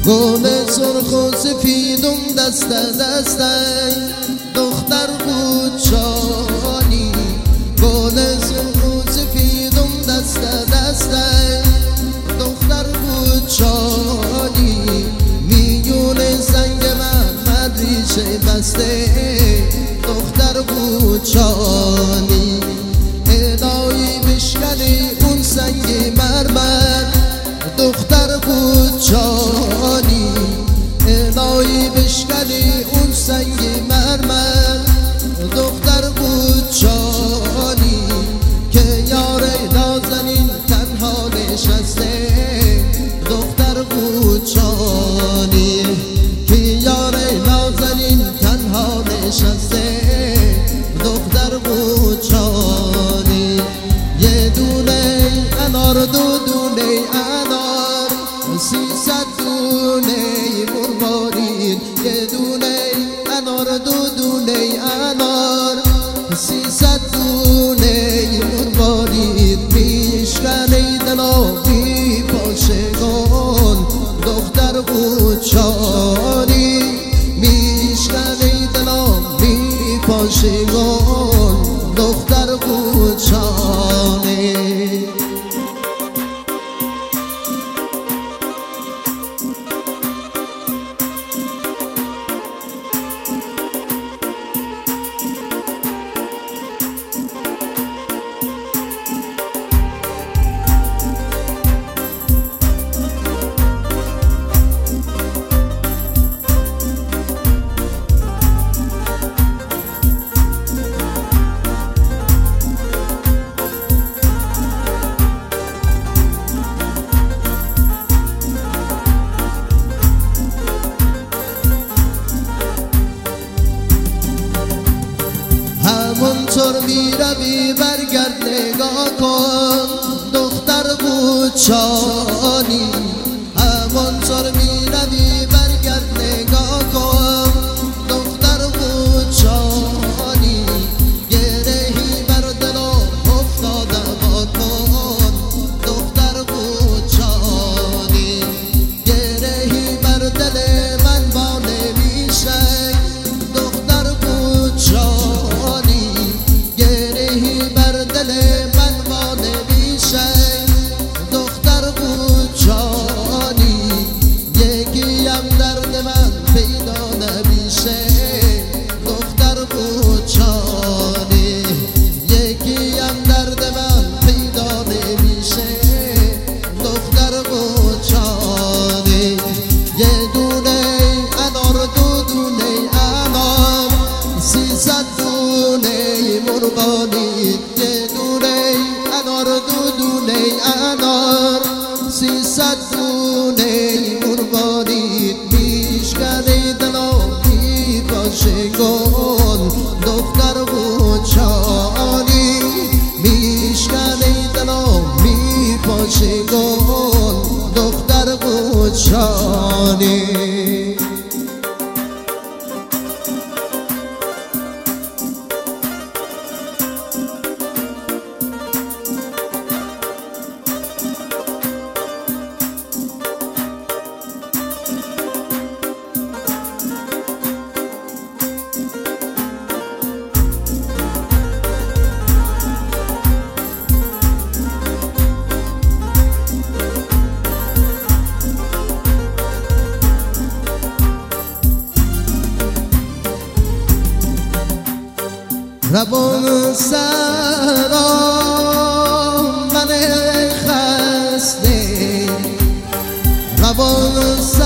گل سرخ و سفیدم دست دسته دختر بود شانی گل سرخ و سفیدم دست دسته دختر بود شانی میون سنگ محمد ریشه بسته دختر بود شانی الهی بشکنی اون سنگ مرمر دختر بود شانی الهی بشکنی اون سنگ مرمر دختر بود شانی که یار نازنین تنها نشسته دختر بود شانی که یار نازنین تنها نشسته دختر بود شانی یه دونه انار دو دونه انار 300 دونه مرمارین یه دونه انار دو دونه انار 300 دونه مرمارین میشکنی دلا بی پاشگان دختر بود شانی میشکنی دلا بی پاشگان دختر بود شانی همونطور میروی برگرد نگاه کن دختر بود شانی همونطور میروی برگرد نگاه کن دختر بود شانی گرهی بر دلم افتاده با کن دختر بود شانی گرهی بر دل من با نمیشه دختر بود شانی من ما نمیشه دختر بود شانی یکیم درد من پیدا نمیشه دختر بود شانی یکیم درد من پیدا نمیشه دختر بود شانی یه دونه انار دو دونه انار 300 دونه مرغانی یه دونه انار دو دونه انار 300 دونه مرغانی میشکنی دلا بی پاشگان دختر بود شانی میشکنی دلا بی پاشگان دختر بود شانی روان سرام من خسته روان